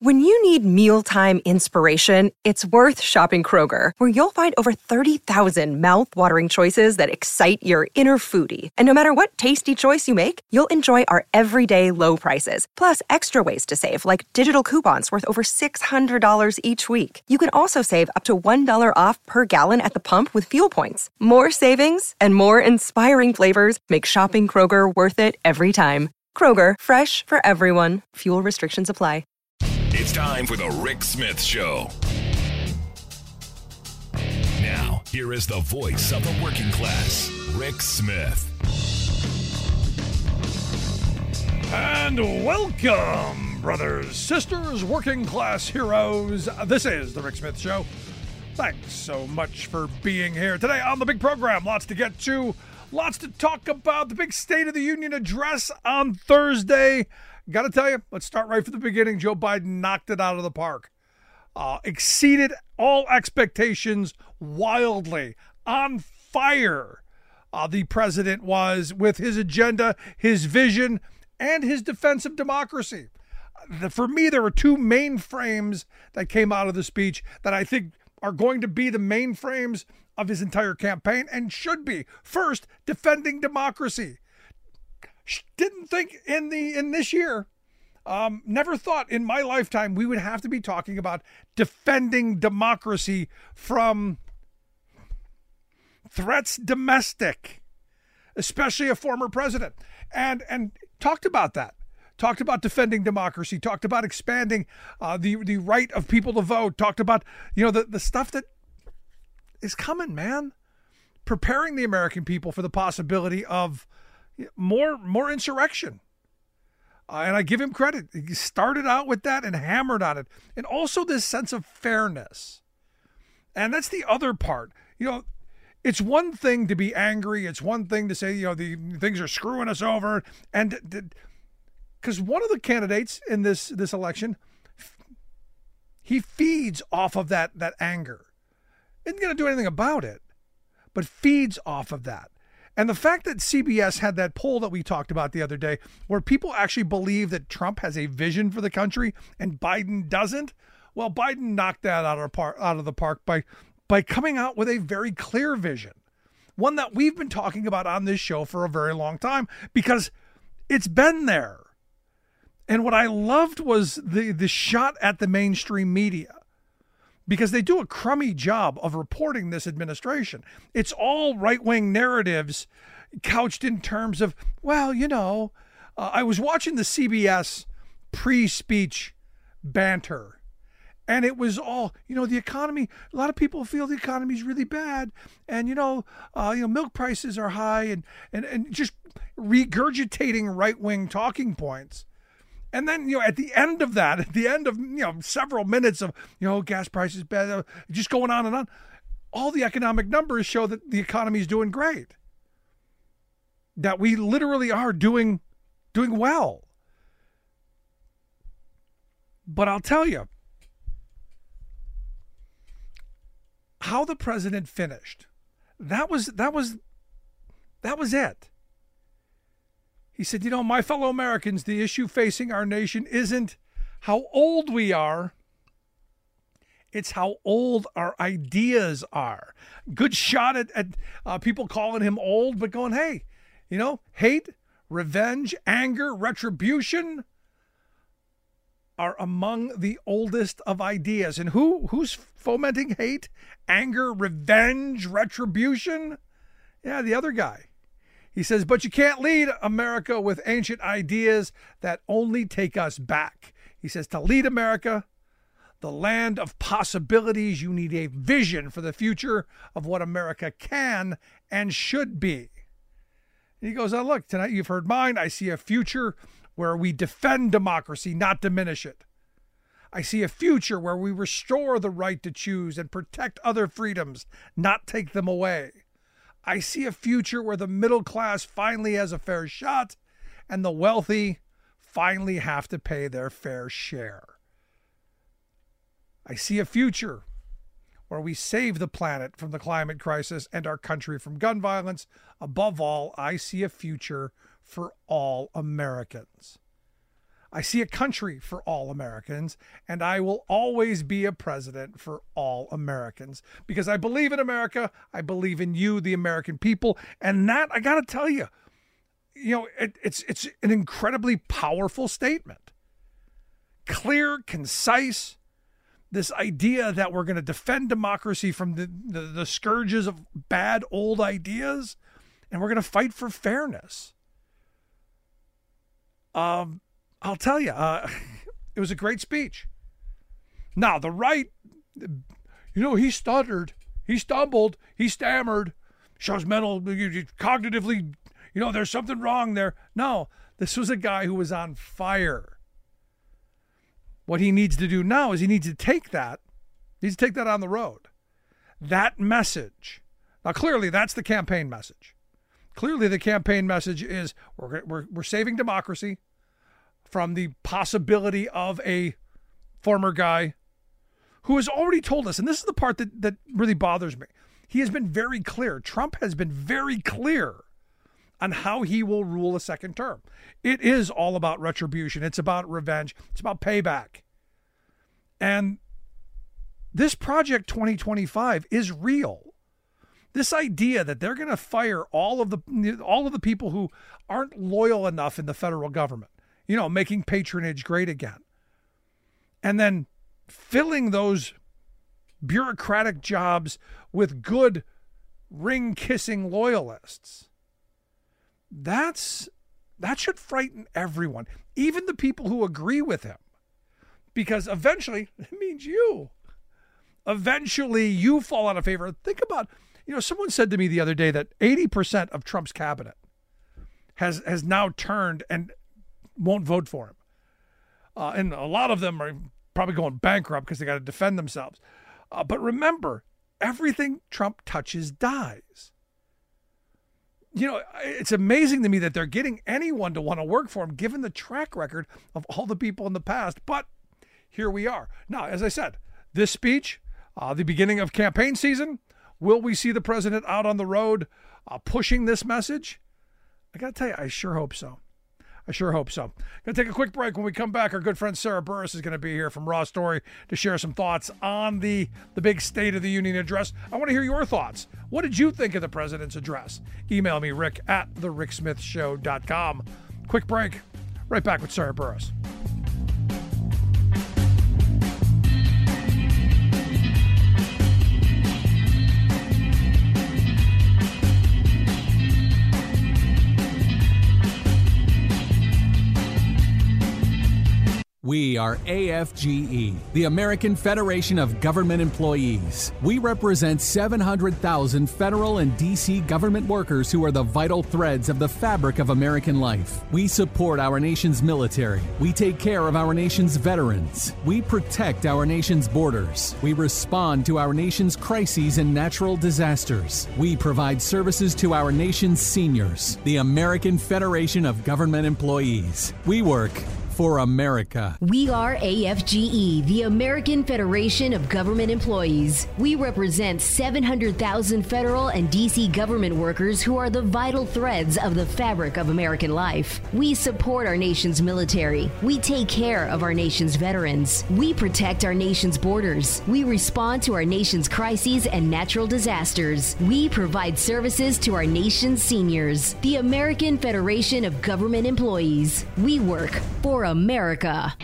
When you need mealtime inspiration, it's worth shopping Kroger, where you'll find over 30,000 mouth-watering choices that excite your inner foodie. And no matter what tasty choice you make, you'll enjoy our everyday low prices, plus extra ways to save, like digital coupons worth over $600 each week. You can also save up to $1 off per gallon at the pump with fuel points. More savings and more inspiring flavors make shopping Kroger worth it every time. Kroger, fresh for everyone. Fuel restrictions apply. It's time for the Rick Smith Show. Now, here is the voice of the working class, Rick Smith. And welcome, brothers, sisters, working class heroes. This is the Rick Smith Show. Thanks so much for being here today on the big program. Lots to get to, lots to talk about. The big State of the Union address on Thursday. Got to tell you, let's start right from the beginning. Joe Biden knocked it out of the park. Exceeded all expectations wildly. On fire, the president was with his agenda, his vision, and his defense of democracy. For me, there were two main frames that came out of the speech that I think are going to be the main frames of his entire campaign and should be. First, defending democracy. Didn't think in this year, never thought in my lifetime we would have to be talking about defending democracy from threats domestic, especially a former president, and talked about that. Talked about defending democracy. Talked about expanding the right of people to vote. Talked about the stuff that is coming, man. Preparing the American people for the possibility of more insurrection. And I give him credit. He started out with that and hammered on it. And also this sense of fairness. And that's the other part. It's one thing to be angry. It's one thing to say, the things are screwing us over. And because one of the candidates in this election, he feeds off of that anger. Isn't going to do anything about it, but feeds off of that. And the fact that CBS had that poll that we talked about the other day, where people actually believe that Trump has a vision for the country and Biden doesn't, well, Biden knocked that out of the park by coming out with a very clear vision, one that we've been talking about on this show for a very long time because it's been there. And what I loved was the shot at the mainstream media, because they do a crummy job of reporting this administration. It's all right-wing narratives couched in terms of, I was watching the CBS pre-speech banter, and it was all, the economy, a lot of people feel the economy is really bad, and, milk prices are high, and just regurgitating right-wing talking points. And then, at the end of that, at the end of, several minutes of, gas prices bad, just going on and on, all the economic numbers show that the economy is doing great. That we literally are doing well. But I'll tell you, how the president finished, that was it. He said, my fellow Americans, the issue facing our nation isn't how old we are. It's how old our ideas are. Good shot at people calling him old, but going, hey, hate, revenge, anger, retribution are among the oldest of ideas. And who's fomenting hate, anger, revenge, retribution? Yeah, the other guy. He says, but you can't lead America with ancient ideas that only take us back. He says, to lead America, the land of possibilities, you need a vision for the future of what America can and should be. And he goes, look, tonight you've heard mine. I see a future where we defend democracy, not diminish it. I see a future where we restore the right to choose and protect other freedoms, not take them away. I see a future where the middle class finally has a fair shot and the wealthy finally have to pay their fair share. I see a future where we save the planet from the climate crisis and our country from gun violence. Above all, I see a future for all Americans. I see a country for all Americans, and I will always be a president for all Americans because I believe in America. I believe in you, the American people. And that, I got to tell you, it's an incredibly powerful statement. Clear, concise, this idea that we're going to defend democracy from the scourges of bad old ideas, and we're going to fight for fairness. I'll tell you, it was a great speech. Now, the right, he stuttered, he stumbled, he stammered, shows mental, cognitively, there's something wrong there. No, this was a guy who was on fire. What he needs to do now is he needs to take that on the road. That message. Now, clearly, that's the campaign message. Clearly, the campaign message is we're saving democracy from the possibility of a former guy who has already told us, and this is the part that really bothers me. He has been very clear. Trump has been very clear on how he will rule a second term. It is all about retribution. It's about revenge. It's about payback. And this Project 2025 is real. This idea that they're going to fire all of the people who aren't loyal enough in the federal government, making patronage great again, and then filling those bureaucratic jobs with good ring-kissing loyalists. That should frighten everyone, even the people who agree with him, because eventually it means you. Eventually you fall out of favor. Think about, someone said to me the other day that 80% of Trump's cabinet has now turned and won't vote for him. And a lot of them are probably going bankrupt because they got to defend themselves. But remember, everything Trump touches dies. It's amazing to me that they're getting anyone to want to work for him, given the track record of all the people in the past. But here we are. Now, as I said, this speech, the beginning of campaign season, will we see the president out on the road pushing this message? I got to tell you, I sure hope so. Going to take a quick break. When we come back, our good friend Sarah Burris is going to be here from Raw Story to share some thoughts on the big State of the Union address. I want to hear your thoughts. What did you think of the president's address? Email me, rick@thericksmithshow.com. Quick break. Right back with Sarah Burris. We are AFGE, the American Federation of Government Employees. We represent 700,000 federal and D.C. government workers who are the vital threads of the fabric of American life. We support our nation's military. We take care of our nation's veterans. We protect our nation's borders. We respond to our nation's crises and natural disasters. We provide services to our nation's seniors. The American Federation of Government Employees. We work for America. We are AFGE, the American Federation of Government Employees. We represent 700,000 federal and D.C. government workers who are the vital threads of the fabric of American life. We support our nation's military. We take care of our nation's veterans. We protect our nation's borders. We respond to our nation's crises and natural disasters. We provide services to our nation's seniors. The American Federation of Government Employees. We work for America.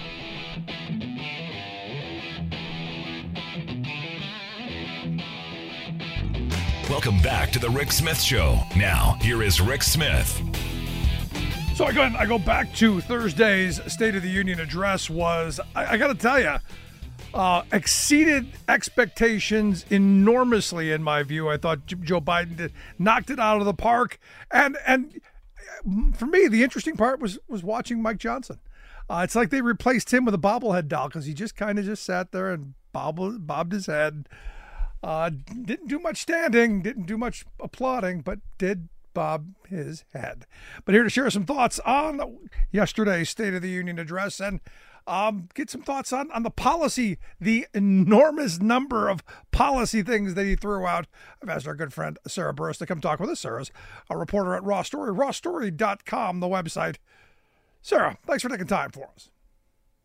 Welcome back to the Rick Smith Show. Now, here is Rick Smith. So I go back to Thursday's State of the Union address. I got to tell you, exceeded expectations enormously in my view. I thought Joe Biden knocked it out of the park, and for me, the interesting part was watching Mike Johnson. It's like they replaced him with a bobblehead doll because he just kind of just sat there and bobbed his head. Didn't do much standing, didn't do much applauding, but did bob his head. But here to share some thoughts on yesterday's State of the Union address and get some thoughts on the policy, the enormous number of policy things that he threw out. I've asked our good friend Sarah Burris to come talk with us. Sarah's a reporter at Raw Story, rawstory.com, the website. Sarah, thanks for taking time for us.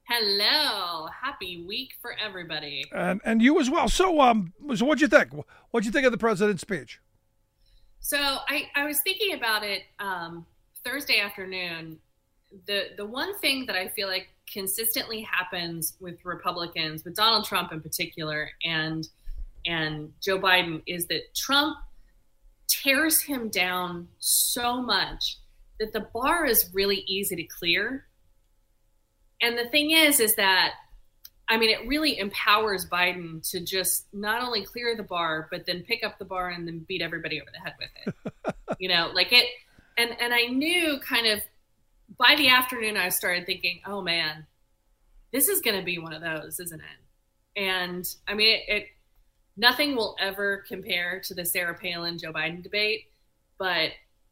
Hello. Happy week for everybody. And you as well. So what'd you think? What'd you think of the president's speech? So I was thinking about it Thursday afternoon. The one thing that I feel like consistently happens with Republicans, with Donald Trump in particular, and Joe Biden, is that Trump tears him down so much that the bar is really easy to clear. And the thing is that, I mean, it really empowers Biden to just not only clear the bar, but then pick up the bar and then beat everybody over the head with it. Like it. And I knew kind of by the afternoon, I started thinking, oh man, this is going to be one of those, isn't it? And I mean, nothing will ever compare to the Sarah Palin, Joe Biden debate, but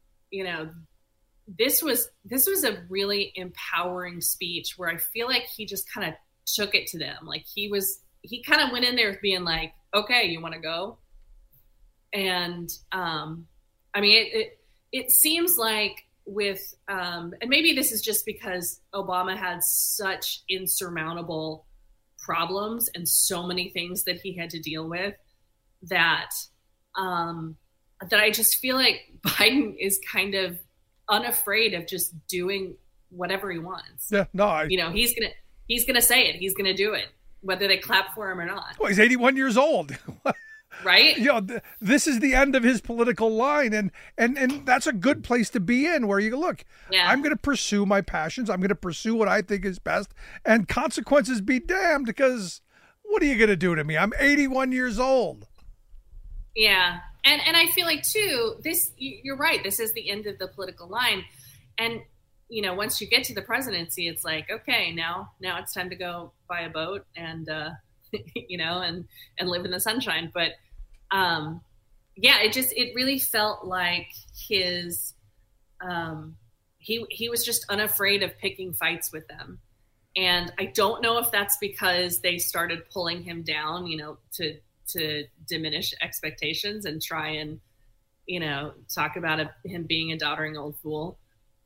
this was a really empowering speech where I feel like he just kind of took it to them. Like he kind of went in there being like, okay, you want to go? And I mean, it seems like with, and maybe this is just because Obama had such insurmountable problems and so many things that he had to deal with that I just feel like Biden is kind of unafraid of just doing whatever he wants. Yeah, no, he's gonna say it. He's gonna do it, whether they clap for him or not. Well, he's 81 years old. Right? This is the end of his political line, and that's a good place to be in, where you go, look, yeah, I'm going to pursue my passions. I'm going to pursue what I think is best, and consequences be damned, because what are you going to do to me? I'm 81 years old. Yeah. And I feel like too, you're right. This is the end of the political line. And, once you get to the presidency, it's like, okay, now it's time to go buy a boat and, and live in the sunshine. But, it really felt like his, he was just unafraid of picking fights with them. And I don't know if that's because they started pulling him down, to diminish expectations and try and, talk about him being a doddering old fool.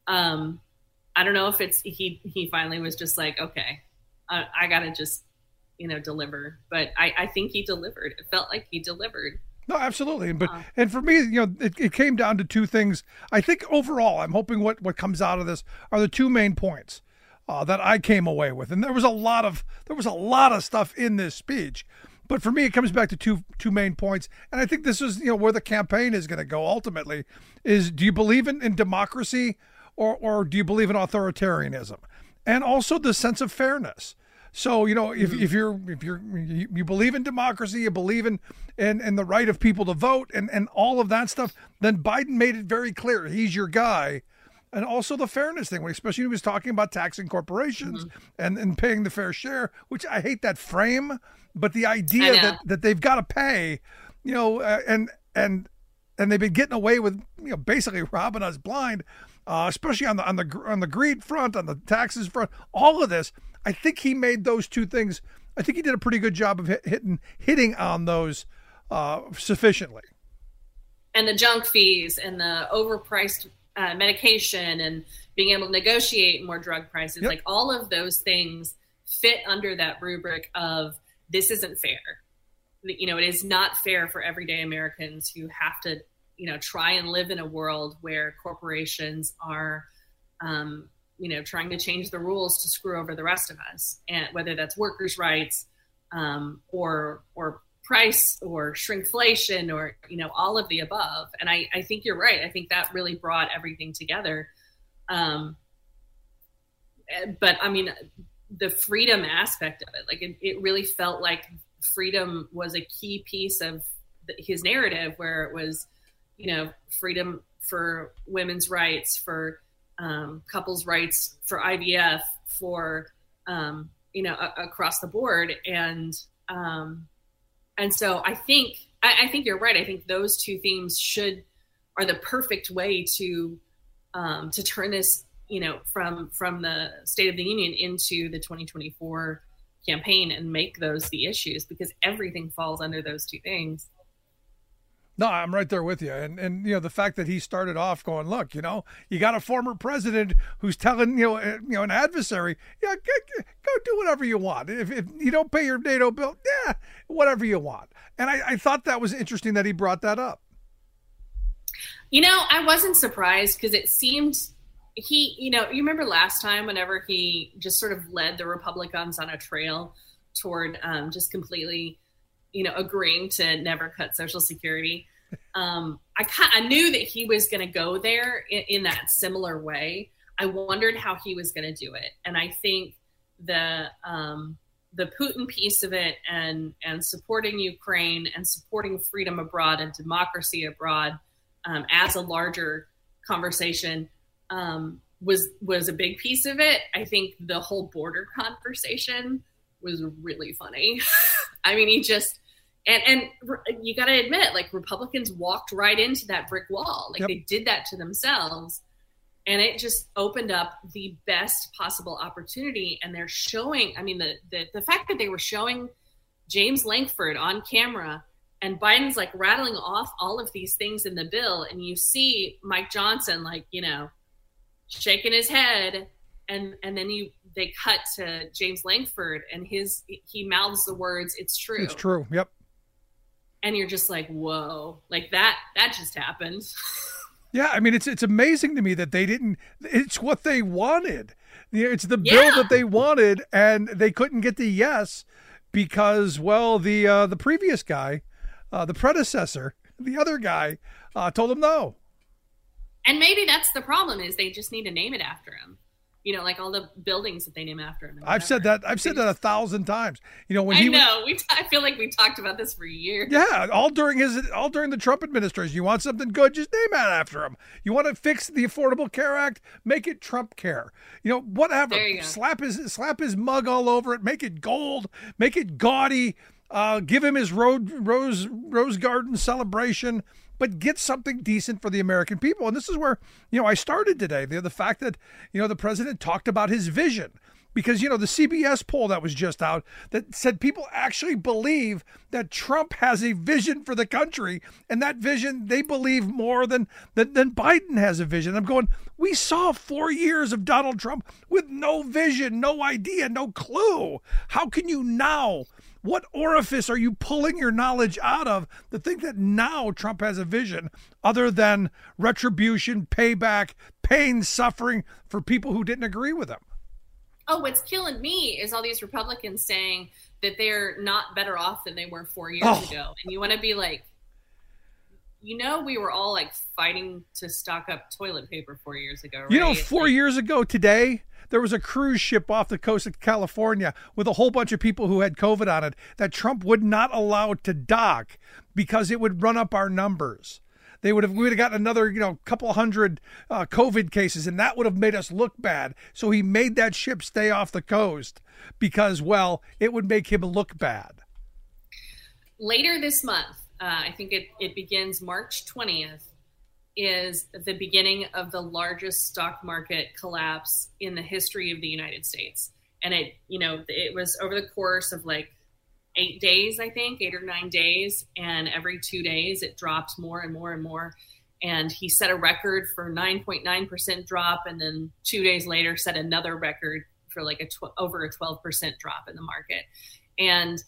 I don't know if it's, he finally was just like, okay, I gotta just, deliver. But I think he delivered. It felt like he delivered. No, absolutely. But and for me, it came down to two things. I think overall, I'm hoping what comes out of this are the two main points that I came away with. And there was a lot of stuff in this speech. But for me, it comes back to two main points. And I think this is, where the campaign is going to go ultimately is, do you believe in democracy or do you believe in authoritarianism? And also the sense of fairness. So, if you believe in democracy, you believe in the right of people to vote and all of that stuff, then Biden made it very clear he's your guy. And also the fairness thing, especially when he was talking about taxing corporations and paying the fair share, which I hate that frame, but the idea that they've got to pay, and they've been getting away with, basically robbing us blind, especially on the greed front, on the taxes front, all of this. I think he made those two things. I think he did a pretty good job of hitting on those sufficiently. And the junk fees and the overpriced medication and being able to negotiate more drug prices, like all of those things fit under that rubric of this isn't fair. It is not fair for everyday Americans who have to, try and live in a world where corporations are, trying to change the rules to screw over the rest of us, and whether that's workers' rights, or price or shrinkflation or, all of the above. And I think you're right. I think that really brought everything together. But I mean, the freedom aspect of it, like it really felt like freedom was a key piece of his narrative, where it was, freedom for women's rights, for couples' rights, for IVF, for, across the board. And so I think you're right. I think those two themes are the perfect way to turn this, from the State of the Union into the 2024 campaign and make those the issues, because everything falls under those two things. No, I'm right there with you. And the fact that he started off going, look, you got a former president who's telling, an adversary, go do whatever you want. If you don't pay your NATO bill, whatever you want. And I thought that was interesting that he brought that up. I wasn't surprised because it seemed you remember last time whenever he just sort of led the Republicans on a trail toward just completely agreeing to never cut Social Security. I knew that he was going to go there in that similar way. I wondered how he was going to do it. And I think the Putin piece of it and supporting Ukraine and supporting freedom abroad and democracy abroad as a larger conversation was a big piece of it. I think the whole border conversation was really funny. I mean, he just, and you got to admit, like, Republicans walked right into that brick wall. Like, They did that to themselves, and it just opened up the best possible opportunity. And they're showing, I mean, the fact that they were showing James Lankford on camera and Biden's like rattling off all of these things in the bill. And you see Mike Johnson, shaking his head. And then they cut to James Lankford and he mouths the words, "It's true." It's true. Yep. And you're just like, whoa, like that just happened. Yeah. I mean, it's amazing to me that it's what they wanted. It's the bill that they wanted, and they couldn't get the yes because, well, the previous guy, the predecessor, the other guy, told them no. And maybe that's the problem, is they just need to name it after him. Like all the buildings that they name after him. I've said that 1,000 times. I feel like we talked about this for years. Yeah, all during the Trump administration. You want something good, just name it after him. You want to fix the Affordable Care Act, make it Trump Care. Whatever. There you go. Slap his mug all over it. Make it gold. Make it gaudy. Give him his Rose Garden celebration. But get something decent for the American people. And this is where, I started today. The fact that, the president talked about his vision. Because, the CBS poll that was just out that said people actually believe that Trump has a vision for the country. And that vision, they believe more than Biden has a vision. I'm going, we saw 4 years of Donald Trump with no vision, no idea, no clue. How can you now? What orifice are you pulling your knowledge out of to think that now Trump has a vision other than retribution, payback, pain, suffering for people who didn't agree with him? Oh, what's killing me is all these Republicans saying that they're not better off than they were 4 years ago. And you want to be like, we were all like fighting to stock up toilet paper 4 years ago, right? 4 years ago today, there was a cruise ship off the coast of California with a whole bunch of people who had COVID on it that Trump would not allow to dock because it would run up our numbers. We would have gotten another, couple hundred COVID cases, and that would have made us look bad. So he made that ship stay off the coast because, well, it would make him look bad. Later this month, I think it begins March 20th, is the beginning of the largest stock market collapse in the history of the United States. And it was over the course of like 8 days, I think, 8 or 9 days. And every 2 days it dropped more and more and more. And he set a record for 9.9% drop. And then 2 days later set another record for like over a 12% drop in the market. And,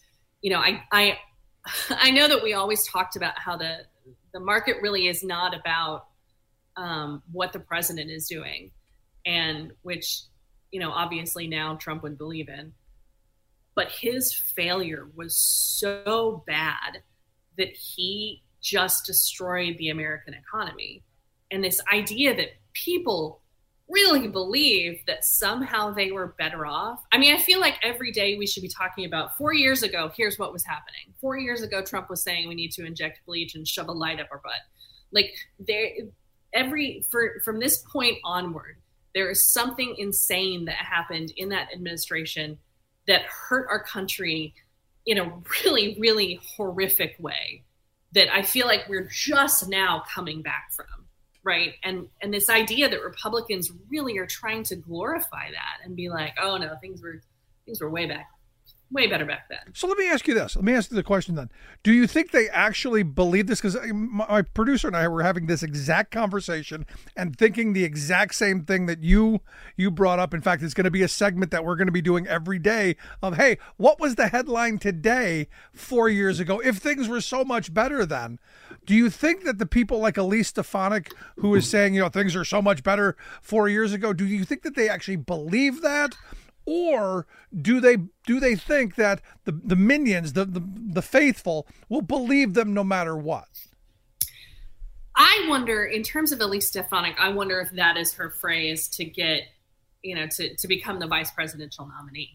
I know that we always talked about how the market really is not about what the president is doing, and which, obviously now Trump would believe in. But his failure was so bad that he just destroyed the American economy. And this idea that people really believe that somehow they were better off. I mean, I feel like every day we should be talking about 4 years ago, here's what was happening. 4 years ago, Trump was saying we need to inject bleach and shove a light up our butt. Like from this point onward, there is something insane that happened in that administration that hurt our country in a really, really horrific way that I feel like we're just now coming back from. Right. And this idea that Republicans really are trying to glorify that and be like, oh no, things were way back way better back then. So let me ask you this. Let me ask you the question then. Do you think they actually believe this? Because my producer and I were having this exact conversation and thinking the exact same thing that you brought up. In fact, it's going to be a segment that we're going to be doing every day of, hey, what was the headline today 4 years ago? If things were so much better then, do you think that the people like Elise Stefanik, who is saying, things are so much better 4 years ago, do you think that they actually believe that? Or do they think that the minions, the faithful, will believe them no matter what? I wonder, in terms of Elise Stefanik, I wonder if that is her phrase to get, to become the vice presidential nominee.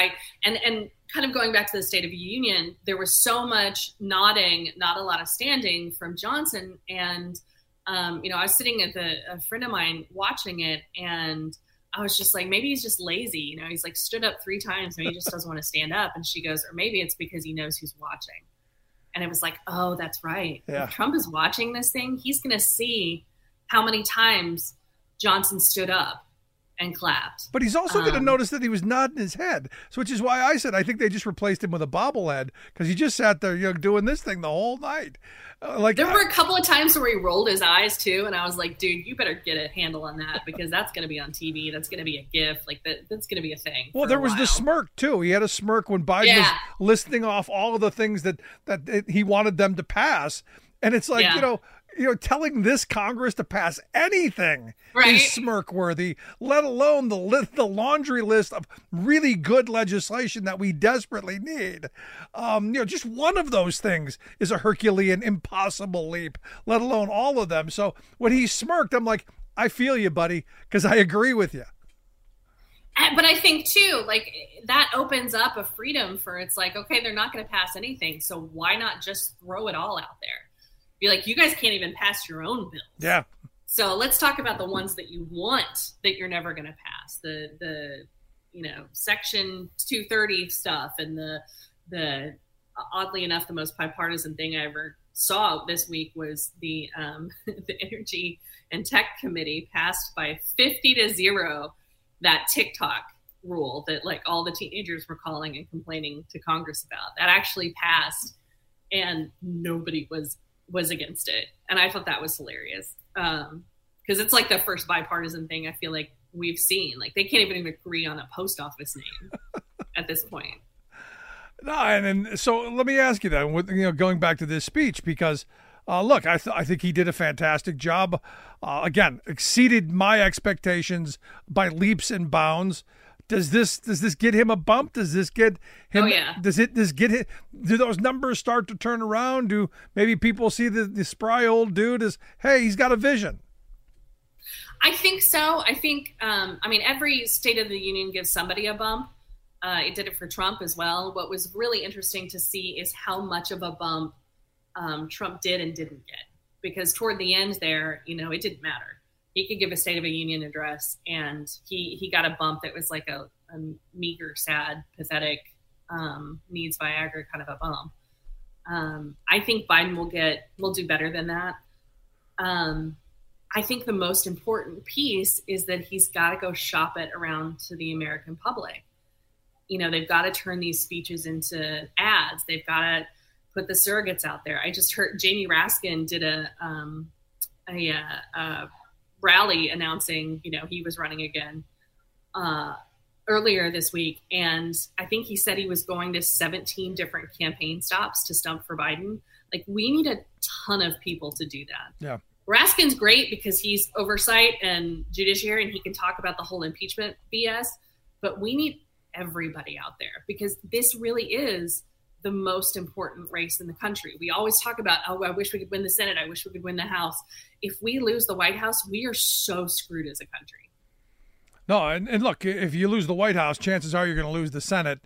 And kind of going back to the State of the Union, there was so much nodding, not a lot of standing from Johnson. And, I was sitting at a friend of mine watching it, and I was just like, maybe he's just lazy. He's like stood up 3 times. Maybe he just doesn't want to stand up. And she goes, or maybe it's because he knows who's watching. And it was like, oh, that's right. Yeah. If Trump is watching this thing, he's going to see how many times Johnson stood up and clapped. But he's also going to notice that he was nodding his head, which is why I said I think they just replaced him with a bobblehead, because he just sat there doing this thing the whole night. There were a couple of times where he rolled his eyes too, and I was like, dude, you better get a handle on that, because that's going to be on TV. That's going to be a GIF. That's going to be a thing. Well, there was the smirk too. He had a smirk when Biden was listing off all of the things that he wanted them to pass, and it's like, telling this Congress to pass anything is smirk worthy, let alone the laundry list of really good legislation that we desperately need. Just one of those things is a Herculean impossible leap, let alone all of them. So when he smirked, I'm like, I feel you, buddy, because I agree with you. But I think too, that opens up a freedom for, it's like, okay, they're not going to pass anything, so why not just throw it all out there? Be like, you guys can't even pass your own bills. Yeah. So let's talk about the ones that you want that you're never going to pass. The Section 230 stuff, and the oddly enough, the most bipartisan thing I ever saw this week was the Energy and Tech Committee passed by 50-0 that TikTok rule that all the teenagers were calling and complaining to Congress about. That actually passed, and nobody was against it. And I thought that was hilarious. Because it's the first bipartisan thing I feel like we've seen. They can't even agree on a post office name at this point. No, and so let me ask you that, going back to this speech, because look, I think he did a fantastic job. Again, exceeded my expectations by leaps and bounds. Does this get him a bump? Does this get him? Oh, yeah. Do those numbers start to turn around? Do maybe people see the spry old dude as, hey, he's got a vision? I think so. I think, every State of the Union gives somebody a bump. It did it for Trump as well. What was really interesting to see is how much of a bump Trump did and didn't get, because toward the end there, it didn't matter. He could give a State of the Union address, and he got a bump that was like a meager, sad, pathetic, needs Viagra kind of a bump. I think Biden will do better than that. I think the most important piece is that he's got to go shop it around to the American public. They've got to turn these speeches into ads. They've got to put the surrogates out there. I just heard Jamie Raskin did a rally announcing, he was running again earlier this week. And I think he said he was going to 17 different campaign stops to stump for Biden. We need a ton of people to do that. Yeah. Raskin's great because he's oversight and judiciary, and he can talk about the whole impeachment BS, but we need everybody out there, because this really is the most important race in the country. We always talk about, oh, I wish we could win the Senate. I wish we could win the House. If we lose the White House, we are so screwed as a country. No, and look, if you lose the White House, chances are you're going to lose the Senate.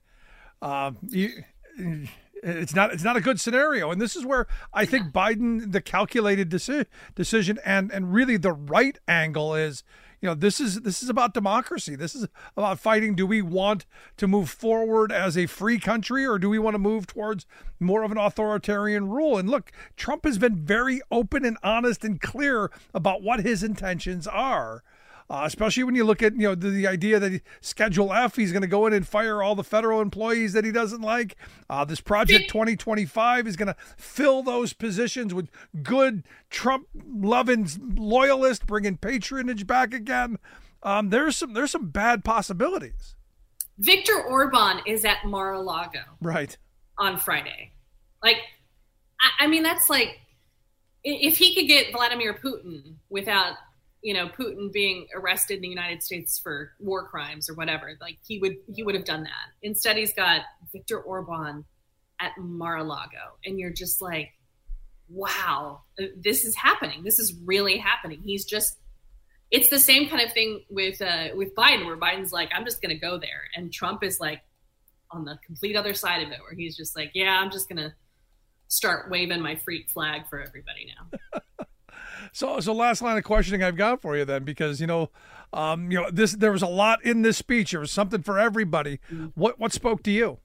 It's not a good scenario. And this is where I think Biden, the calculated decision and really the right angle is, this is about democracy. This is about fighting. Do we want to move forward as a free country, or do we want to move towards more of an authoritarian rule? And look, Trump has been very open and honest and clear about what his intentions are. especially when you look at, the idea that Schedule F, he's going to go in and fire all the federal employees that he doesn't like. This Project 2025 is going to fill those positions with good Trump-loving loyalists, bringing patronage back again. There's some bad possibilities. Viktor Orban is at Mar-a-Lago. Right. On Friday. Like, I mean, that's like, if he could get Vladimir Putin without, Putin being arrested in the United States for war crimes or whatever, like he would have done that. Instead, he's got Viktor Orban at Mar-a-Lago. And you're just like, wow, this is happening. This is really happening. It's the same kind of thing with Biden, where Biden's like, I'm just going to go there. And Trump is like on the complete other side of it, where he's just like, yeah, I'm just going to start waving my freak flag for everybody now. So last line of questioning I've got for you then, because, there was a lot in this speech. There was something for everybody. What spoke to you?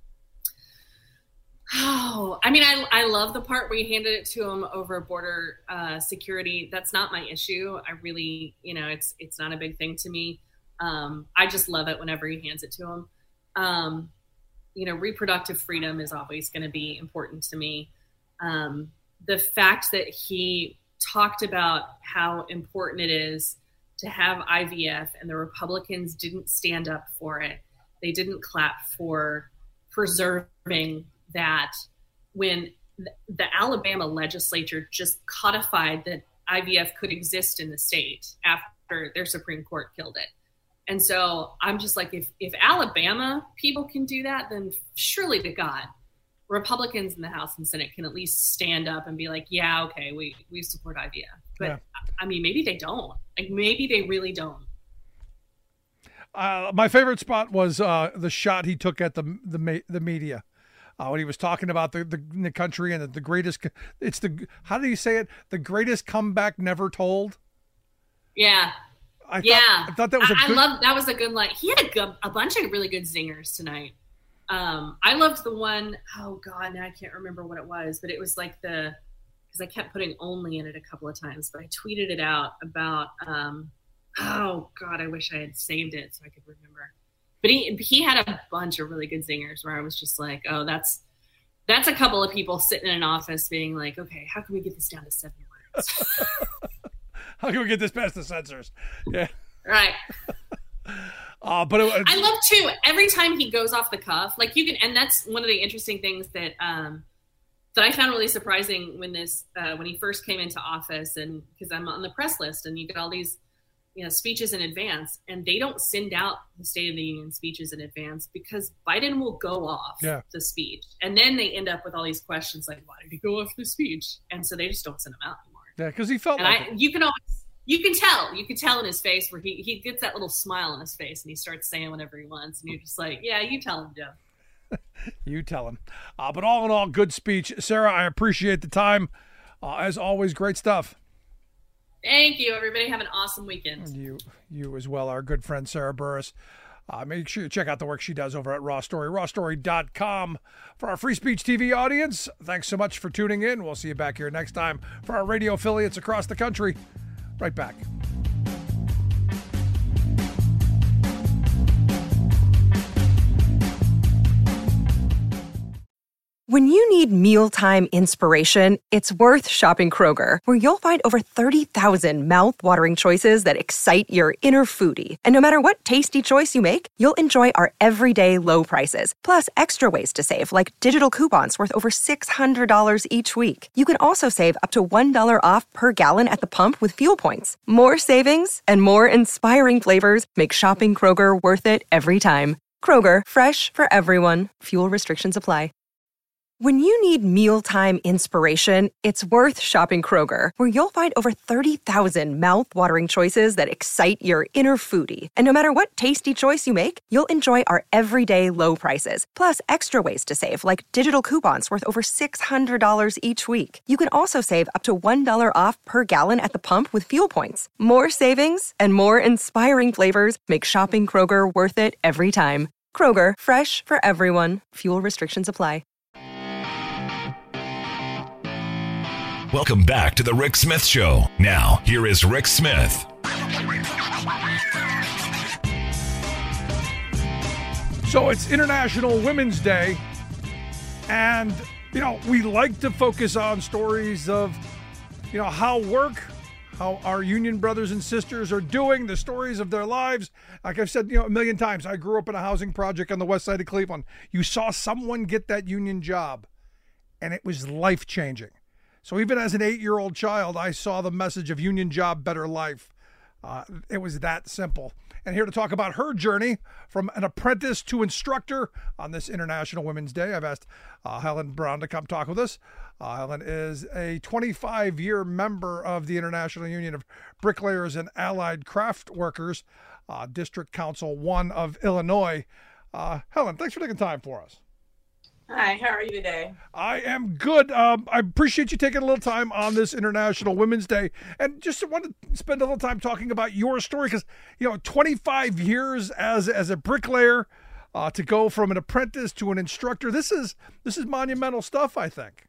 Oh, I mean, I love the part where he handed it to him over border security. That's not my issue. I really, it's not a big thing to me. I just love it whenever he hands it to him. Reproductive freedom is always going to be important to me. The fact that he talked about how important it is to have IVF, and the Republicans didn't stand up for it. They didn't clap for preserving that, when the Alabama legislature just codified that IVF could exist in the state after their Supreme Court killed it. And so I'm just like, if Alabama people can do that, then surely to God, Republicans in the House and Senate can at least stand up and be like, yeah, okay, we support IVF. But yeah. I mean, maybe they don't. Like, maybe they really don't. My favorite spot was the shot he took at the media. When he was talking about the country and the greatest, how do you say it? The greatest comeback never told. Yeah. I thought that was that was a good line. He had a bunch of really good zingers tonight. I loved the one, oh God, now I can't remember what it was, but it was like because I kept putting only in it a couple of times, but I tweeted it out about, oh God, I wish I had saved it so I could remember. But he had a bunch of really good zingers where I was just like, oh, that's a couple of people sitting in an office being like, okay, how can we get this down to 7 words? How can we get this past the censors? Yeah. Right. But I love too, every time he goes off the cuff, like you can, and that's one of the interesting things that I found really surprising when he first came into office, and because I'm on the press list and you get all these, speeches in advance, and they don't send out the State of the Union speeches in advance because Biden will go off the speech. And then they end up with all these questions like, why did he go off the speech? And so they just don't send them out anymore. Yeah, because he felt you can tell in his face where he gets that little smile on his face and he starts saying whatever he wants. And you're just like, yeah, you tell him, Joe. You tell him. But all in all, good speech. Sarah, I appreciate the time. As always, great stuff. Thank you, everybody. Have an awesome weekend. You as well, our good friend Sarah Burris. Make sure you check out the work she does over at Raw Story, rawstory.com. For our Free Speech TV audience, thanks so much for tuning in. We'll see you back here next time for our radio affiliates across the country. Right back. When you need mealtime inspiration, it's worth shopping Kroger, where you'll find over 30,000 mouth-watering choices that excite your inner foodie. And no matter what tasty choice you make, you'll enjoy our everyday low prices, plus extra ways to save, like digital coupons worth over $600 each week. You can also save up to $1 off per gallon at the pump with fuel points. More savings and more inspiring flavors make shopping Kroger worth it every time. Kroger, fresh for everyone. Fuel restrictions apply. When you need mealtime inspiration, it's worth shopping Kroger, where you'll find over 30,000 mouth-watering choices that excite your inner foodie. And no matter what tasty choice you make, you'll enjoy our everyday low prices, plus extra ways to save, like digital coupons worth over $600 each week. You can also save up to $1 off per gallon at the pump with fuel points. More savings and more inspiring flavors make shopping Kroger worth it every time. Kroger, fresh for everyone. Fuel restrictions apply. Welcome back to the Rick Smith Show. Now, here is Rick Smith. So it's International Women's Day, and, we like to focus on stories of, how our union brothers and sisters are doing, the stories of their lives. Like I've said, a million times, I grew up in a housing project on the west side of Cleveland. You saw someone get that union job, and it was life-changing. So even as an 8-year-old child, I saw the message of union job, better life. It was that simple. And here to talk about her journey from an apprentice to instructor on this International Women's Day, I've asked Helen Brown to come talk with us. Helen is a 25-year member of the International Union of Bricklayers and Allied Craft Workers, District Council 1 of Illinois. Helen, thanks for taking time for us. Hi, how are you today? I am good. I appreciate you taking a little time on this International Women's Day, and just wanted to spend a little time talking about your story because 25 years as a bricklayer, to go from an apprentice to an instructor. This is monumental stuff, I think.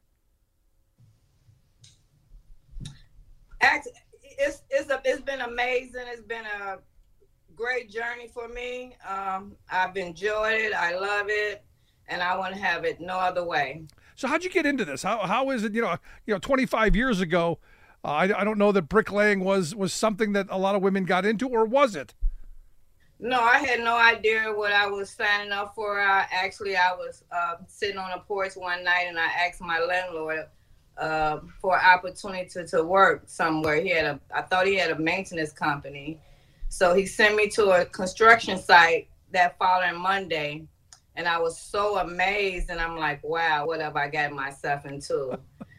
It's been amazing. It's been a great journey for me. I've enjoyed it. I love it. And I want to have it no other way. So how'd you get into this? How is it, 25 years ago, I don't know that bricklaying was something that a lot of women got into, or was it? No, I had no idea what I was signing up for. I was sitting on a porch one night and I asked my landlord for an opportunity to work somewhere. I thought he had a maintenance company. So he sent me to a construction site that following Monday. And I was so amazed, and I'm like, wow, what have I got myself into?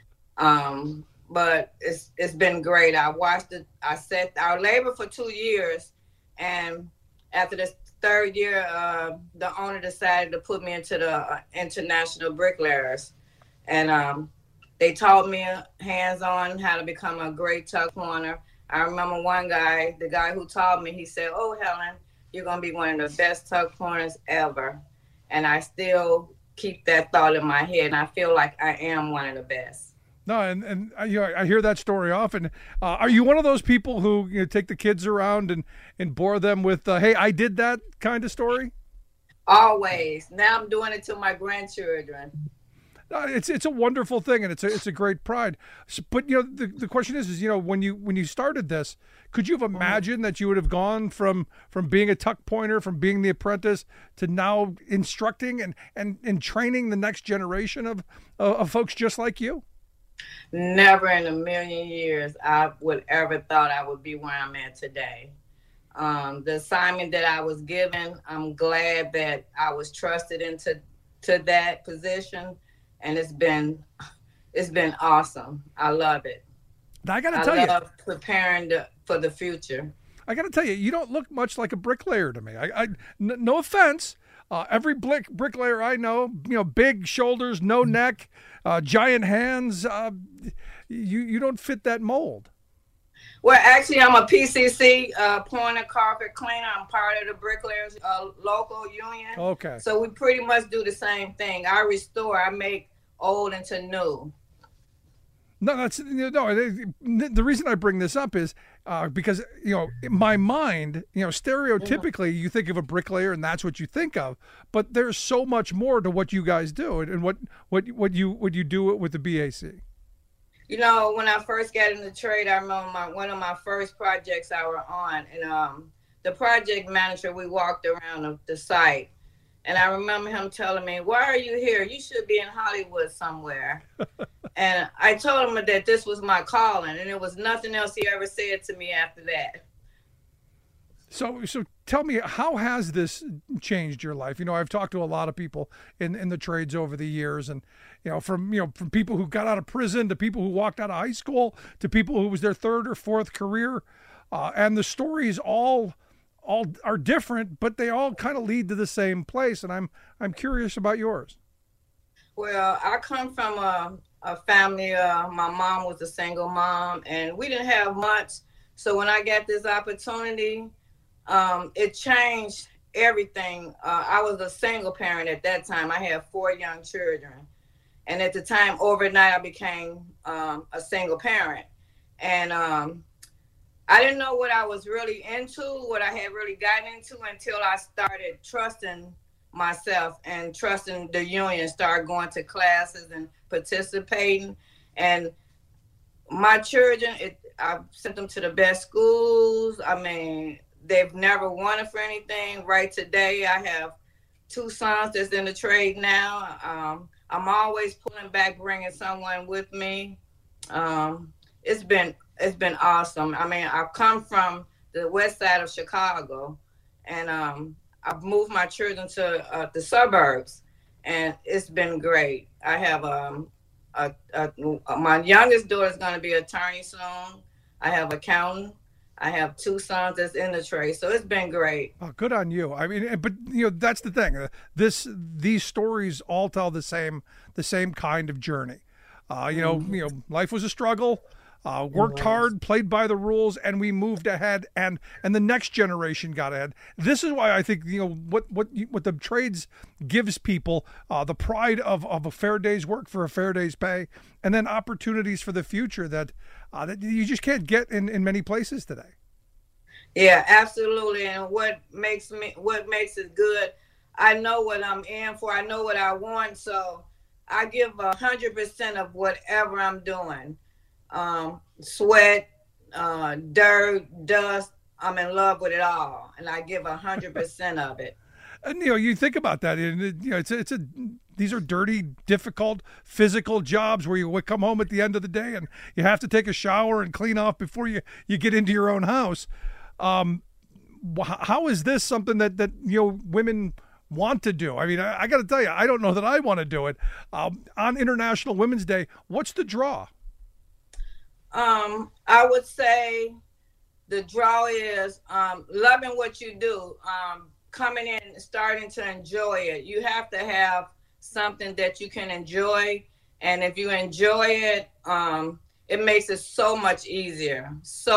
But it's been great. I watched it. I labored for 2 years, and after the third year, the owner decided to put me into the International Bricklayers. And they taught me hands-on how to become a great tuck pointer. I remember one guy, the guy who taught me, he said, "Oh, Helen, you're going to be one of the best tuck pointers ever." And I still keep that thought in my head, and I feel like I am one of the best. No, and I hear that story often. Are you one of those people who take the kids around and bore them with, hey, I did that kind of story? Always. Now I'm doing it to my grandchildren. It's a wonderful thing, and it's a great pride. But the question is when you started this, could you have imagined that you would have gone from being a tuck pointer, from being the apprentice, to now instructing and training the next generation of folks just like you? Never in a million years I would ever thought I would be where I'm at today. The assignment that I was given, I'm glad that I was trusted into that position. And it's been awesome. I love it. I got to tell you, I love preparing for the future. I got to tell you, you don't look much like a bricklayer to me. No offense. Every bricklayer I know, big shoulders, no neck, giant hands. You don't fit that mold. Well, actually, I'm a PCC, pointer carpet cleaner. I'm part of the Bricklayers local union. Okay. So we pretty much do the same thing. I restore. I make old into new. No, the reason I bring this up is because in my mind, stereotypically you think of a bricklayer and that's what you think of, but there's so much more to what you guys do and what you do with the BAC. When I first got into trade, I remember one of my first projects I were on, and the project manager, we walked around the site, and I remember him telling me, "Why are you here? You should be in Hollywood somewhere." And I told him that this was my calling, and it was nothing else he ever said to me after that. So tell me, how has this changed your life? I've talked to a lot of people in the trades over the years, and from people who got out of prison to people who walked out of high school to people who was their third or fourth career, and the stories all are different, but they all kind of lead to the same place. And I'm curious about yours. Well, I come from a family. My mom was a single mom, and we didn't have much. So when I got this opportunity, it changed everything. I was a single parent at that time. I had 4 young children. And at the time, overnight, I became a single parent. And I didn't know what I was really into, what I had really gotten into until I started trusting myself and trusting the union, start going to classes and participating. And my children, I've sent them to the best schools. I mean, they've never wanted for anything. Right today, I have 2 sons that's in the trade now. I'm always pulling back, bringing someone with me. It's been awesome. I mean, I've come from the west side of Chicago, and I've moved my children to the suburbs, and it's been great. I have my youngest daughter is going to be an attorney soon. I have accountant. I have 2 sons that's in the trade, so it's been great. Oh, good on you. I mean, but that's the thing. These stories all tell the same kind of journey. Life was a struggle. Worked hard, played by the rules, and we moved ahead, and the next generation got ahead. This is why I think what the trades gives people the pride of a fair day's work for a fair day's pay, and then opportunities for the future that you just can't get in many places today. Yeah, absolutely. And what makes it good, I know what I'm in for. I know what I want, so I give 100% of whatever I'm doing. Sweat, dirt, dust, I'm in love with it all, and I give 100% of it. And you think about that, and these are dirty, difficult, physical jobs where you would come home at the end of the day and you have to take a shower and clean off before you get into your own house. How is this something that women want to do? I mean, I got to tell you, I don't know that I want to do it. On International Women's Day, what's the draw? I would say the draw is loving what you do, coming in and starting to enjoy it. You have to have something that you can enjoy, and if you enjoy it, it makes it so much easier.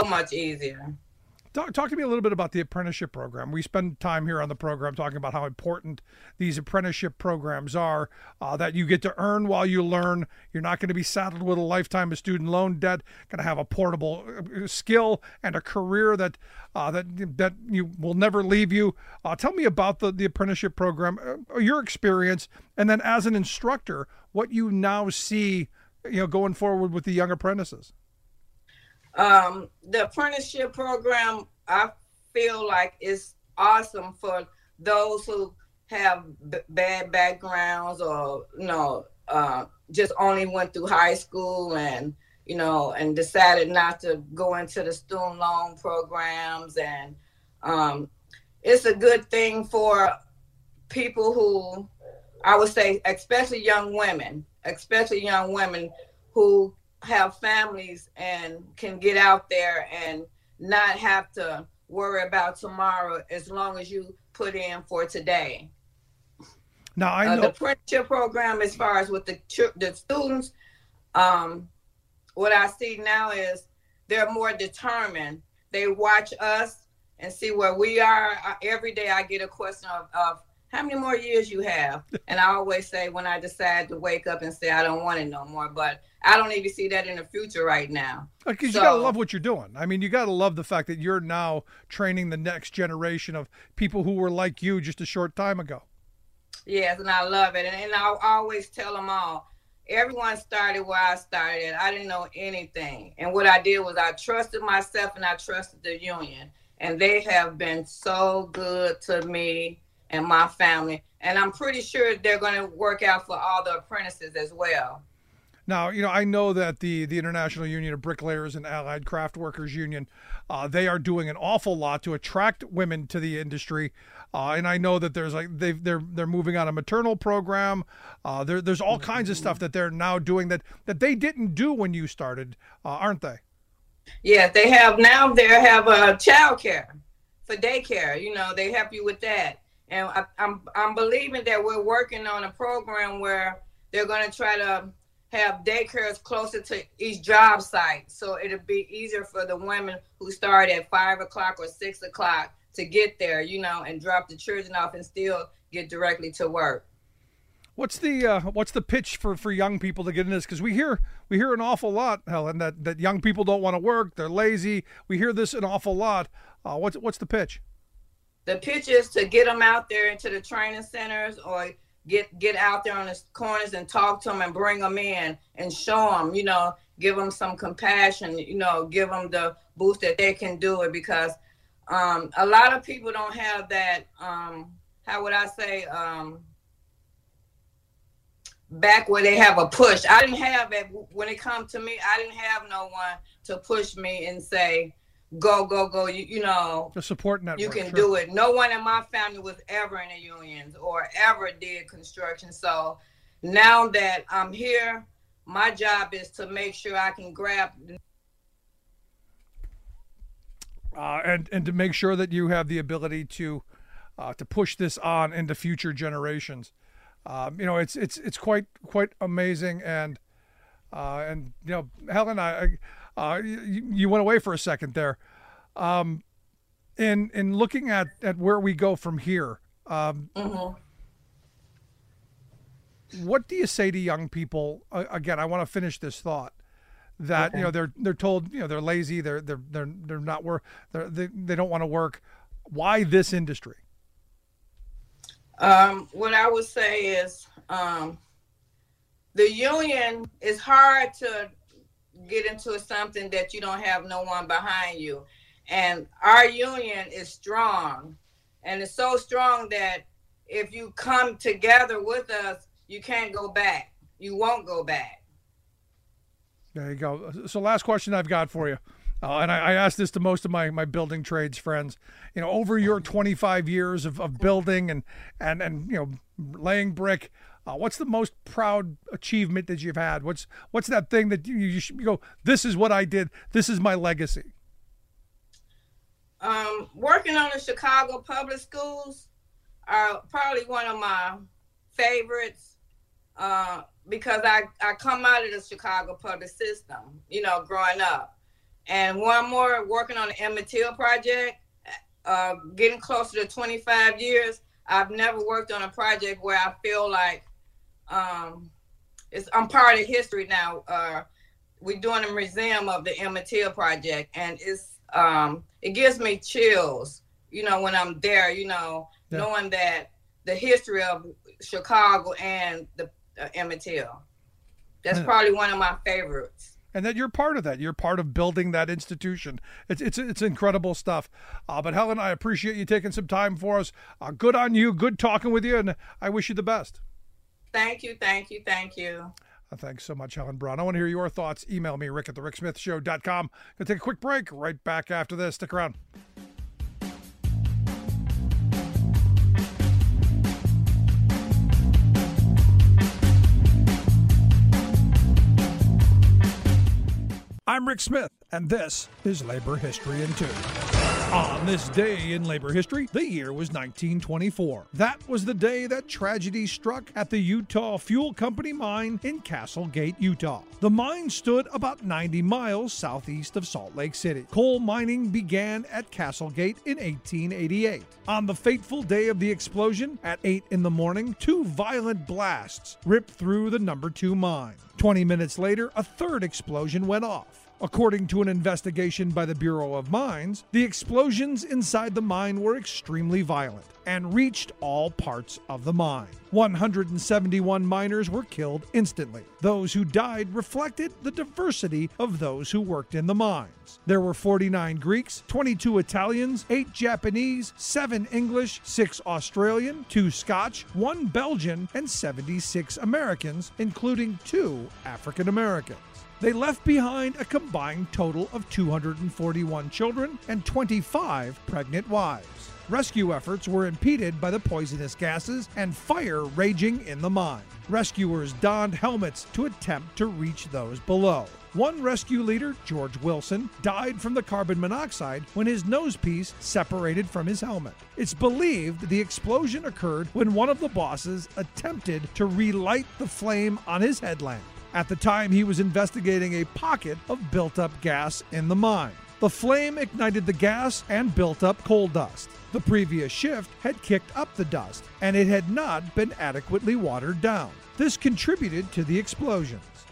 Talk to me a little bit about the apprenticeship program. We spend time here on the program talking about how important these apprenticeship programs are, that you get to earn while you learn. You're not going to be saddled with a lifetime of student loan debt, going to have a portable skill and a career that you will never leave you. Tell me about the apprenticeship program, your experience, and then as an instructor, what you now see going forward with the young apprentices. The apprenticeship program, I feel like is awesome for those who have bad backgrounds or, just only went through high school and decided not to go into the student loan programs. And it's a good thing for people who, I would say, especially young women who have families and can get out there and not have to worry about tomorrow as long as you put in for today. Now, I know the apprenticeship program, as far as with the students, what I see now is they're more determined. They watch us and see where we are. Every day I get a question of how many more years you have? And I always say, when I decide to wake up and say I don't want it no more, but I don't even see that in the future right now. Because you got to love what you're doing. I mean, you got to love the fact that you're now training the next generation of people who were like you just a short time ago. Yes, and I love it. And I always tell them all, everyone started where I started. I didn't know anything. And what I did was I trusted myself and I trusted the union. And they have been so good to me and my family. And I'm pretty sure they're going to work out for all the apprentices as well. Now, I know that the International Union of Bricklayers and Allied Craft Workers Union, they are doing an awful lot to attract women to the industry. And I know that there's they're moving on a maternal program. There's all kinds of stuff that they're now doing that they didn't do when you started, aren't they? Yeah, they have now. They have child care for daycare. They help you with that. And I'm believing that we're working on a program where they're going to try to have daycares closer to each job site, so it'll be easier for the women who start at 5 o'clock or 6 o'clock to get there, and drop the children off and still get directly to work. What's the pitch for young people to get in this? Because we hear an awful lot, Helen, that young people don't want to work, they're lazy. We hear this an awful lot. What's the pitch? the pitch is to get them out there into the training centers or get out there on the corners and talk to them and bring them in and show them, give them some compassion, give them the boost that they can do it, because a lot of people don't have that, how would I say, back where they have a push. I didn't have it when it comes to me. I didn't have no one to push me and say, go, the support network. You can do it. No one in my family was ever in the unions or ever did construction. So now that I'm here, my job is to make sure I can grab and to make sure that you have the ability to push this on into future generations. It's quite amazing, and Helen, you went away for a second there. In looking at where we go from here, what do you say to young people? Again, I want to finish this thought that they're told they're lazy, they're not they don't want to work. Why this industry? What I would say is the union is hard to get into something that you don't have no one behind you. And our union is strong. And it's so strong that if you come together with us, you can't go back. You won't go back. There you go. So last question I've got for you. And I asked this to most of my building trades friends. Over your 25 years of building and laying brick, what's the most proud achievement that you've had? What's that thing that you go, this is what I did, this is my legacy? Working on the Chicago public schools are probably one of my favorites, because I come out of the Chicago public system, growing up. And one more, working on the Emmett Till project, getting closer to 25 years. I've never worked on a project where I feel like I'm part of history now. We're doing a museum of the Emmett Till project, and it gives me chills, when I'm there, knowing that the history of Chicago and the Emmett Till. That's probably one of my favorites. And that you're part of that. You're part of building that institution. It's incredible stuff. But Helen, I appreciate you taking some time for us. Good on you. Good talking with you, and I wish you the best. Thank you. Thanks so much, Helen Braun. I want to hear your thoughts. Email me, rick@thericksmithshow.com. Gonna take a quick break. Right back after this. Stick around. I'm Rick Smith, and this is Labor History in 2. On this day in labor history, the year was 1924. That was the day that tragedy struck at the Utah Fuel Company mine in Castle Gate, Utah. The mine stood about 90 miles southeast of Salt Lake City. Coal mining began at Castle Gate in 1888. On the fateful day of the explosion, at 8 in the morning, 2 violent blasts ripped through the number 2 mine. 20 minutes later, a third explosion went off. According to an investigation by the Bureau of Mines, the explosions inside the mine were extremely violent and reached all parts of the mine. 171 miners were killed instantly. Those who died reflected the diversity of those who worked in the mines. There were 49 Greeks, 22 Italians, 8 Japanese, 7 English, 6 Australian, 2 Scotch, 1 Belgian, and 76 Americans, including 2 African Americans. They left behind a combined total of 241 children and 25 pregnant wives. Rescue efforts were impeded by the poisonous gases and fire raging in the mine. Rescuers donned helmets to attempt to reach those below. One rescue leader, George Wilson, died from the carbon monoxide when his nosepiece separated from his helmet. It's believed the explosion occurred when one of the bosses attempted to relight the flame on his headlamp. At the time, he was investigating a pocket of built-up gas in the mine. The flame ignited the gas and built up coal dust. The previous shift had kicked up the dust, and it had not been adequately watered down. This contributed to the explosions.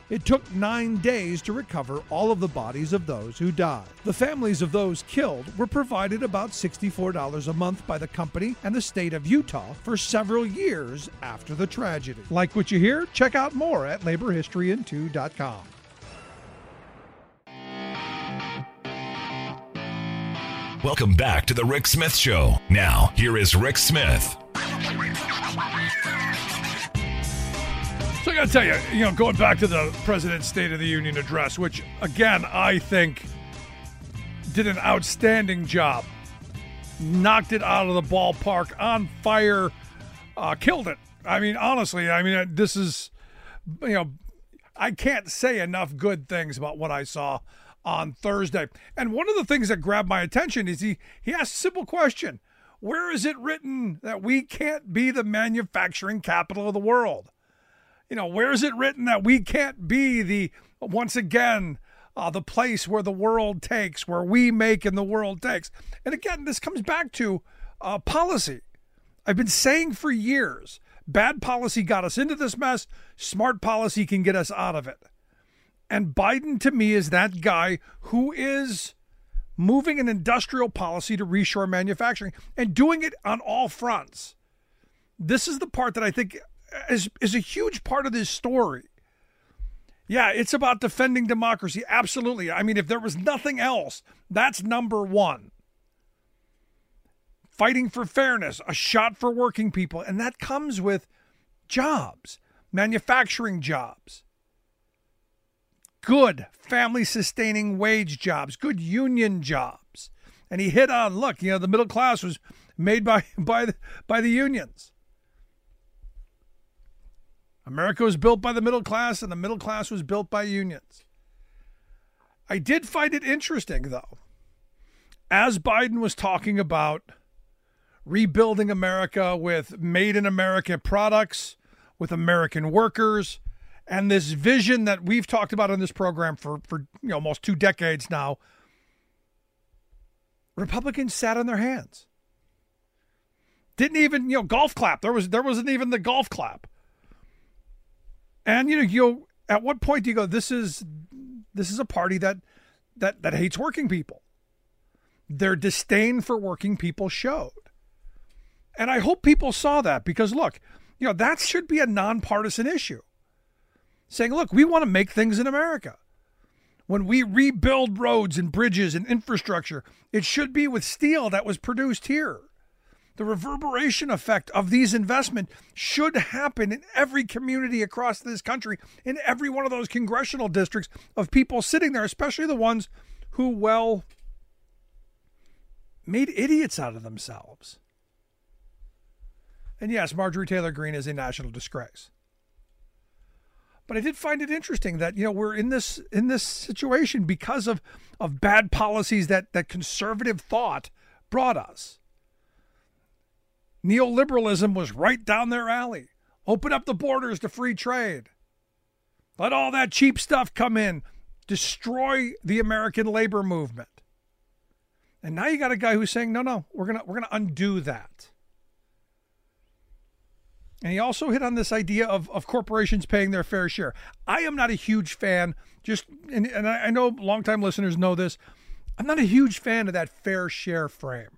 It took 9 days to recover all of the bodies of those who died. The families of those killed were provided about $64 a month by the company and the state of Utah for several years after the tragedy. Like what you hear? Check out more at laborhistoryin2.com. Welcome back to the Rick Smith Show. Now, here is Rick Smith. So I got to tell you, going back to the President's State of the Union address, which, again, I think did an outstanding job. Knocked it out of the ballpark, on fire, killed it. I mean, honestly, this is, I can't say enough good things about what I saw on Thursday. And one of the things that grabbed my attention is he asked a simple question. Where is it written that we can't be the manufacturing capital of the world? Where is it written that we can't be once again, the place where the world takes, where we make and the world takes? And again, this comes back to policy. I've been saying for years, bad policy got us into this mess. Smart policy can get us out of it. And Biden, to me, is that guy who is moving an industrial policy to reshore manufacturing and doing it on all fronts. This is the part that I think is a huge part of this story. Yeah, it's about defending democracy. Absolutely. I mean, if there was nothing else, that's number one. Fighting for fairness, a shot for working people. And that comes with jobs, manufacturing jobs, good family-sustaining wage jobs, good union jobs. And he hit on, look, the middle class was made by the unions. America was built by the middle class, and the middle class was built by unions. I did find it interesting, though, as Biden was talking about rebuilding America with made in America products, with American workers, and this vision that we've talked about on this program for almost 2 decades now, Republicans sat on their hands. Didn't even, golf clap. There wasn't even the golf clap. And at what point do you go, this is a party that hates working people? Their disdain for working people showed. And I hope people saw that, because look, that should be a nonpartisan issue. Saying, look, we want to make things in America. When we rebuild roads and bridges and infrastructure, it should be with steel that was produced here. The reverberation effect of these investments should happen in every community across this country, in every one of those congressional districts of people sitting there, especially the ones who, made idiots out of themselves. And yes, Marjorie Taylor Greene is a national disgrace. But I did find it interesting that, we're in this situation because of bad policies that conservative thought brought us. Neoliberalism was right down their alley. Open up the borders to free trade. Let all that cheap stuff come in. Destroy the American labor movement. And now you got a guy who's saying, no, we're gonna undo that. And he also hit on this idea of corporations paying their fair share. I am not a huge fan, and I know longtime listeners know this, I'm not a huge fan of that fair share frame.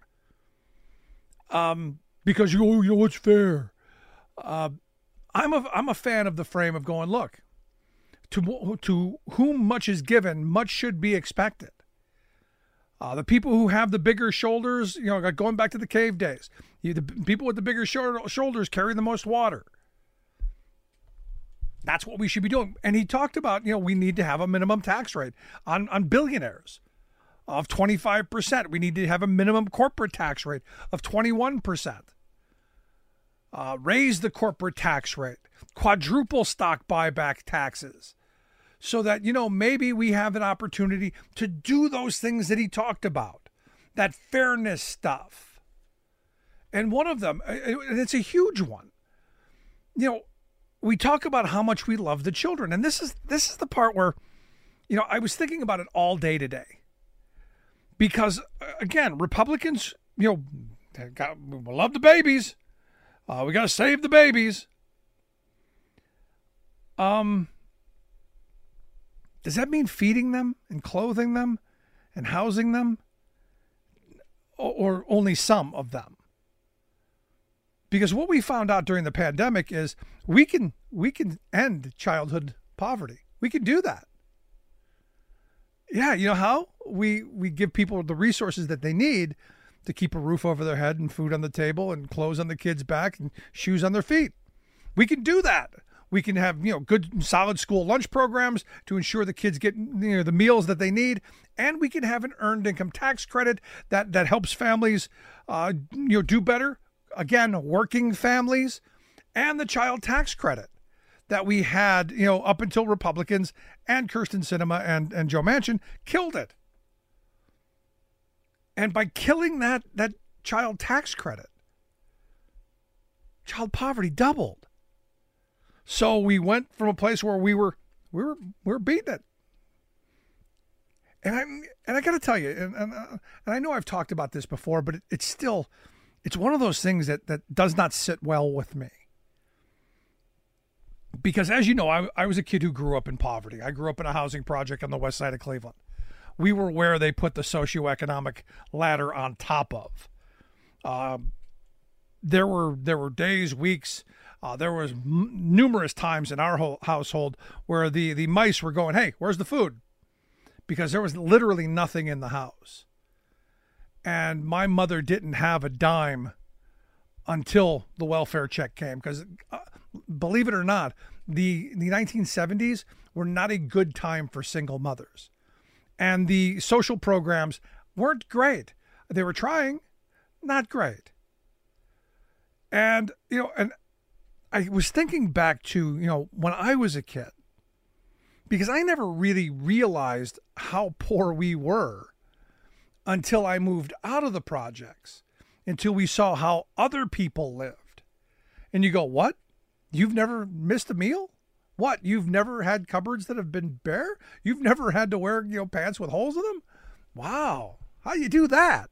Because it's fair. I'm a fan of the frame of going, look, to whom much is given, much should be expected. The people who have the bigger shoulders, going back to the cave days, the people with the bigger shoulders carry the most water. That's what we should be doing. And he talked about, we need to have a minimum tax rate on billionaires of 25%. We need to have a minimum corporate tax rate of 21%. Raise the corporate tax rate, quadruple stock buyback taxes, so that, maybe we have an opportunity to do those things that he talked about, that fairness stuff. And one of them, and it's a huge one, we talk about how much we love the children. And this is the part where, I was thinking about it all day today. Because, again, Republicans, we love the babies. We got to save the babies. Does that mean feeding them and clothing them and housing them? Or only some of them? Because what we found out during the pandemic is we can end childhood poverty. We can do that. Yeah, you know how? We give people the resources that they need to keep a roof over their head and food on the table and clothes on the kids' back and shoes on their feet. We can do that. We can have, good solid school lunch programs to ensure the kids get, the meals that they need. And we can have an earned income tax credit that helps families, do better. Again, working families, and the child tax credit that we had, up until Republicans and Kyrsten Sinema and Joe Manchin killed it. And by killing that child tax credit, child poverty doubled. So we went from a place where we were beating it. And I got to tell you, and I know I've talked about this before, but it's one of those things that does not sit well with me. Because as you know, I was a kid who grew up in poverty. I grew up in a housing project on the west side of Cleveland. We were where they put the socioeconomic ladder on top of. There were days, weeks, there was numerous times in our whole household where the mice were going, "Hey, where's the food?" Because there was literally nothing in the house. And my mother didn't have a dime until the welfare check came. Because believe it or not, the 1970s were not a good time for single mothers. And the social programs weren't great. They were trying, not great. And, and I was thinking back to, when I was a kid, because I never really realized how poor we were until I moved out of the projects, until we saw how other people lived. And you go, what? You've never missed a meal? What? You've never had cupboards that have been bare? You've never had to wear, pants with holes in them? Wow. How do you do that?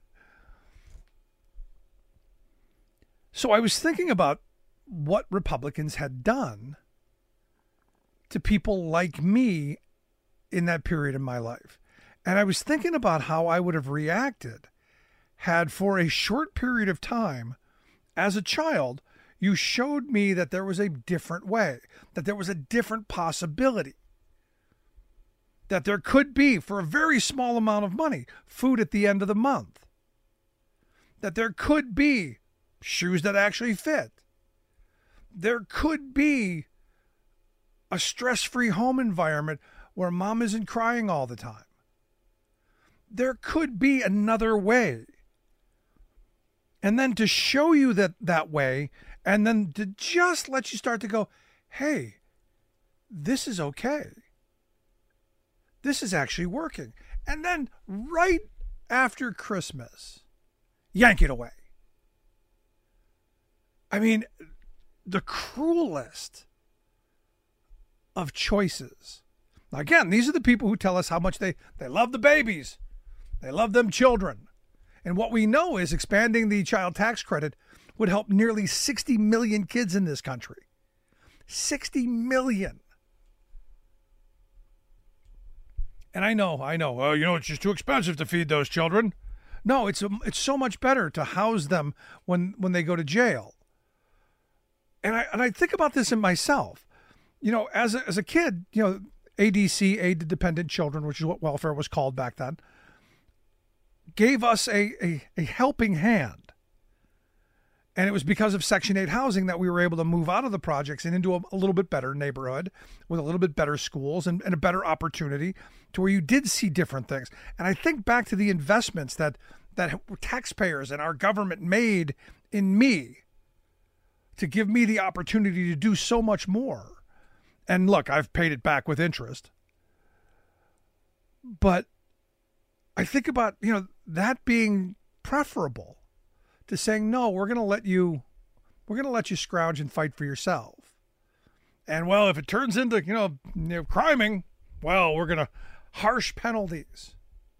So I was thinking about what Republicans had done to people like me in that period in my life. And I was thinking about how I would have reacted had, for a short period of time, as a child, you showed me that there was a different way, that there was a different possibility, that there could be, for a very small amount of money, food at the end of the month, that there could be shoes that actually fit, there could be a stress-free home environment where mom isn't crying all the time. There could be another way. And then to show you that way, and then to just let you start to go, hey, this is okay. This is actually working. And then right after Christmas, yank it away. I mean, the cruelest of choices. Now, again, these are the people who tell us how much they love the babies. They love them children. And what we know is expanding the child tax credit would help nearly 60 million kids in this country. 60 million. And I know, it's just too expensive to feed those children. No, it's so much better to house them when they go to jail. And I think about this in myself. As a kid, ADC, Aid to Dependent Children, which is what welfare was called back then, gave us a helping hand. And it was because of Section 8 housing that we were able to move out of the projects and into a little bit better neighborhood with a little bit better schools and a better opportunity to where you did see different things. And I think back to the investments that taxpayers and our government made in me to give me the opportunity to do so much more. And look, I've paid it back with interest. But I think about, that being preferable to saying, no, we're going to let you scrounge and fight for yourself. And well, if it turns into, criming, well, we're going to harsh penalties.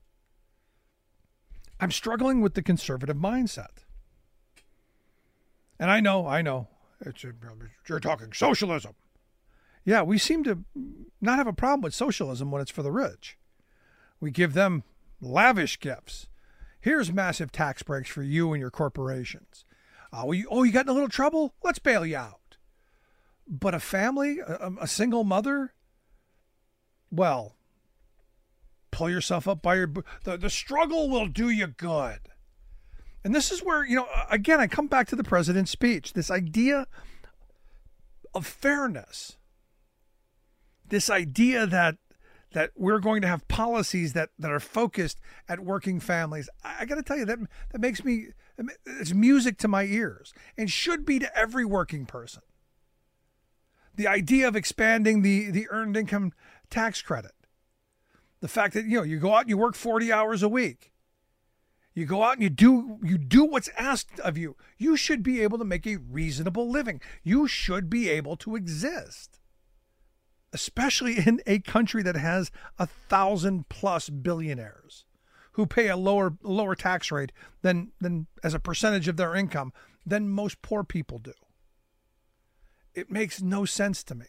I'm struggling with the conservative mindset. And I know, you're talking socialism. Yeah, we seem to not have a problem with socialism when it's for the rich. We give them lavish gifts. Here's massive tax breaks for you and your corporations. You got in a little trouble? Let's bail you out. But a family, a single mother, well, pull yourself up by the struggle will do you good. And this is where, again, I come back to the president's speech, this idea of fairness, this idea that we're going to have policies that are focused at working families. I got to tell you, that makes me, it's music to my ears, and should be to every working person. The idea of expanding the earned income tax credit. The fact that, you go out and you work 40 hours a week. You go out and you do what's asked of you. You should be able to make a reasonable living. You should be able to exist. Especially in a country that has 1,000+ billionaires who pay a lower tax rate than as a percentage of their income than most poor people do. It makes no sense to me.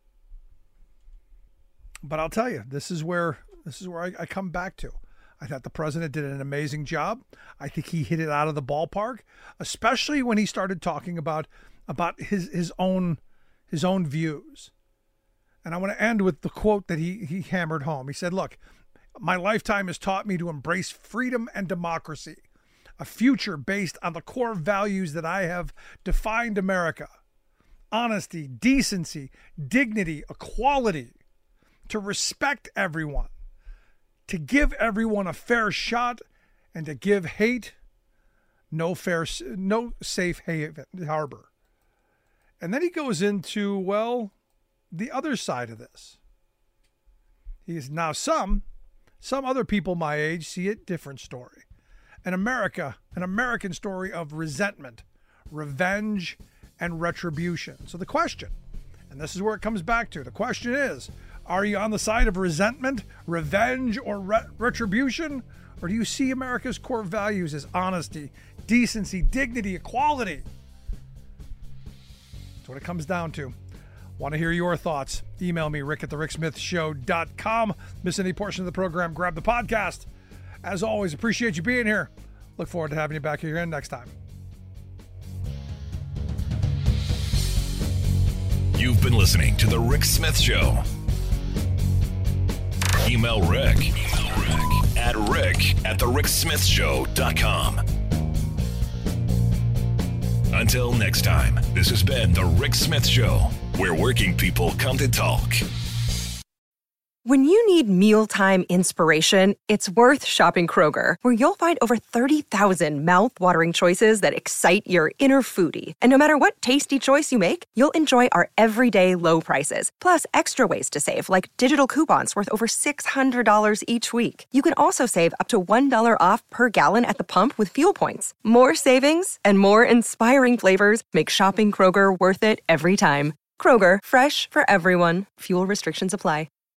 But I'll tell you, this is where I come back to. I thought the president did an amazing job. I think he hit it out of the ballpark, especially when he started talking about his own views. And I want to end with the quote that he hammered home. He said, look, my lifetime has taught me to embrace freedom and democracy, a future based on the core values that I have defined America: honesty, decency, dignity, equality, to respect everyone, to give everyone a fair shot, and to give hate no safe harbor. And then he goes into, the other side of this. He's now some other people my age see a different story. An American story of resentment, revenge, and retribution. So the question, and this is where it comes back to, the question is, are you on the side of resentment, revenge, or retribution? Or do you see America's core values as honesty, decency, dignity, equality? That's what it comes down to. Want to hear your thoughts? Email me, rick@thericksmithshow.com. Miss any portion of the program, grab the podcast. As always, appreciate you being here. Look forward to having you back here again next time. You've been listening to The Rick Smith Show. Email Rick at rick@thericksmithshow.com. Until next time, this has been The Rick Smith Show, where working people come to talk. When you need mealtime inspiration, it's worth shopping Kroger, where you'll find over 30,000 mouth-watering choices that excite your inner foodie. And no matter what tasty choice you make, you'll enjoy our everyday low prices, plus extra ways to save, like digital coupons worth over $600 each week. You can also save up to $1 off per gallon at the pump with fuel points. More savings and more inspiring flavors make shopping Kroger worth it every time. Kroger, fresh for everyone. Fuel restrictions apply.